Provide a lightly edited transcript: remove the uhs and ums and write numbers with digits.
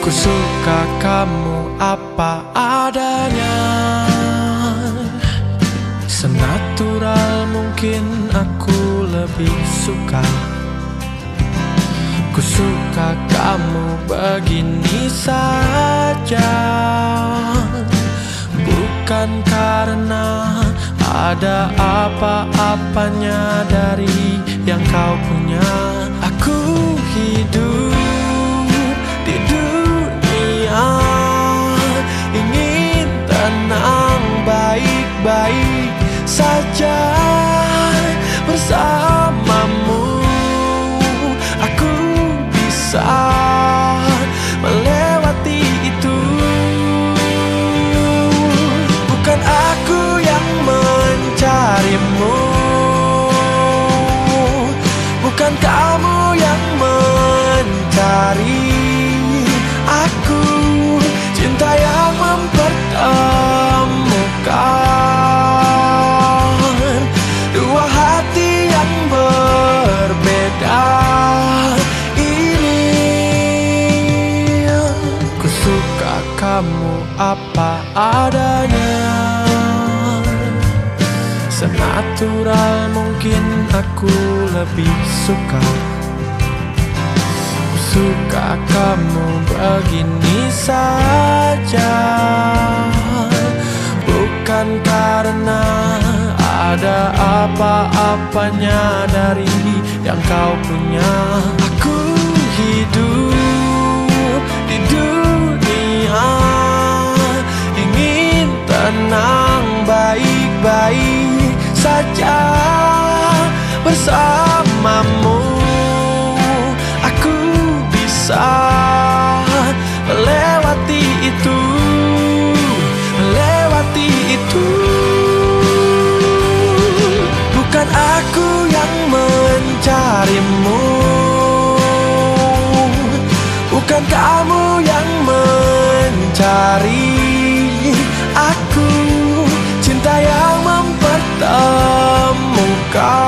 Ku suka kamu apa adanya, senatural mungkin aku lebih suka. Ku suka kamu begini saja, bukan karena ada apa-apanya dari yang kau punya. Aku hidup di dunia ingin tenang, baik-baik saja bersamamu. Aku bisa melewati itu. Bukan aku yang mencarimu, bukan kamu yang mencari aku. Cinta yang mempertemukan dua hati yang berbeda ini. Ku suka kamu apa adanya, senatural mungkin aku lebih suka. Ku suka kamu begini saja, bukan karena ada apa-apanya dari yang kau punya. Aku hidup di dunia ingin tenang, baik-baik saja bersamamu. Aku bisa melewati itu, melewati itu. Bukan aku yang mencarimu, bukan kamu yang mencari aku. Cinta yang mempertemukan